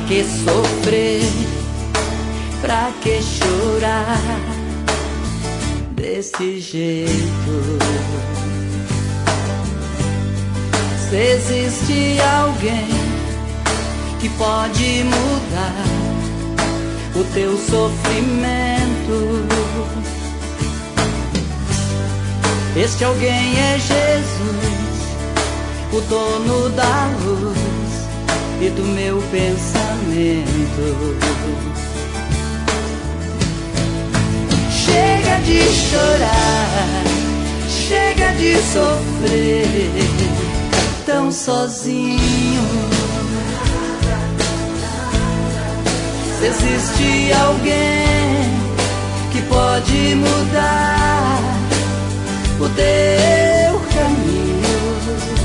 que sofrer? Pra que chorar desse jeito? Se existe alguém que pode mudar o teu sofrimento, este alguém é Jesus, o dono da luz e do meu pensamento. Chega de chorar, chega de sofrer tão sozinho. Se existe alguém que pode mudar o teu caminho,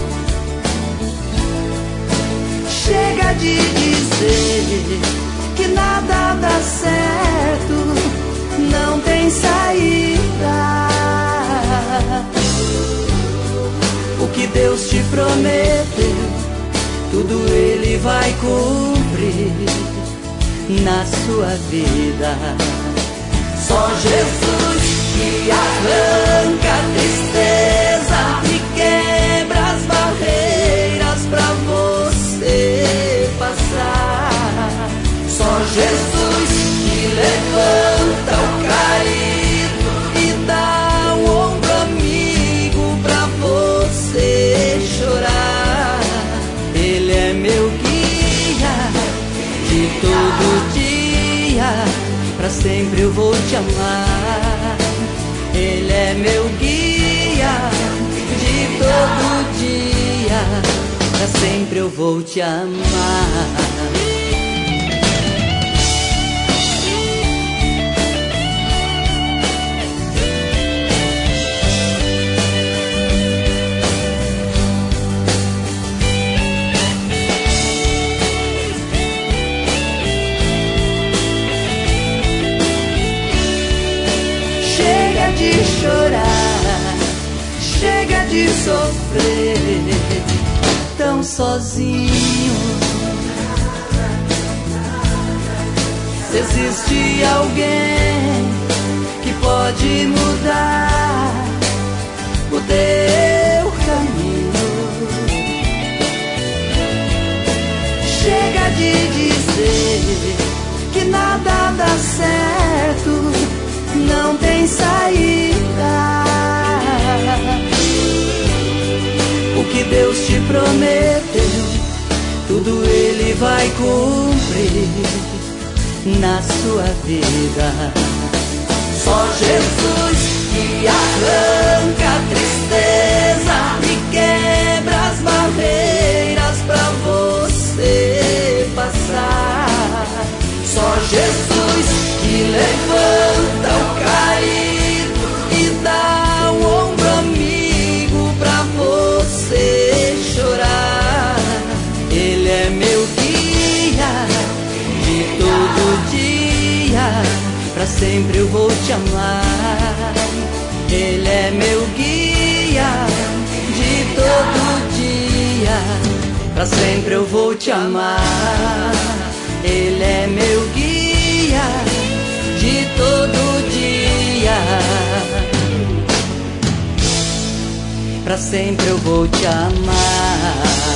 chega de dizer que nada dá certo, não tem saída. O que Deus te prometeu, tudo Ele vai cumprir na sua vida. Só Jesus que arranca a tristeza e quebra as barreiras pra você passar. Só Jesus que levanta o caído e dá um ombro amigo pra você chorar. Ele é meu guia de todo dia, pra sempre eu vou te amar. Ele é meu guia de todo dia, pra sempre eu vou te amar. De chorar, chega de sofrer tão sozinho. Se existe alguém que pode mudar o teu caminho, chega de dizer que nada dá certo, não tem saída. O que Deus te prometeu, tudo Ele vai cumprir na sua vida. Só Jesus que arranca a tristeza e quebra as barreiras pra você passar. Só Jesus que levanta o caído e dá um ombro amigo pra você chorar. Ele é meu guia de todo dia, pra sempre eu vou te amar. Ele é meu guia de todo dia, pra sempre eu vou te amar. Ele é meu guia de todo dia, pra sempre eu vou te amar.